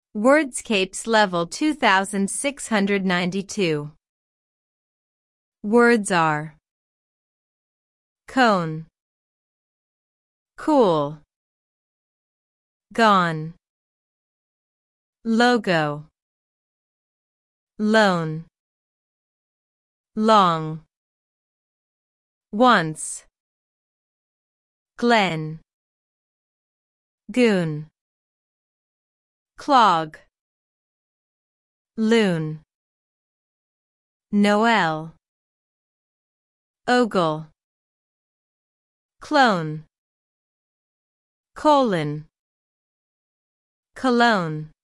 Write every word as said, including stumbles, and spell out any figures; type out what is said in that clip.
Wordscapes level two thousand six hundred ninety-two. Words are cone, cool, gone, logo, loan, long, once, Glen, goon, clog, loon, Noel, ogle, clone, colon, cologne.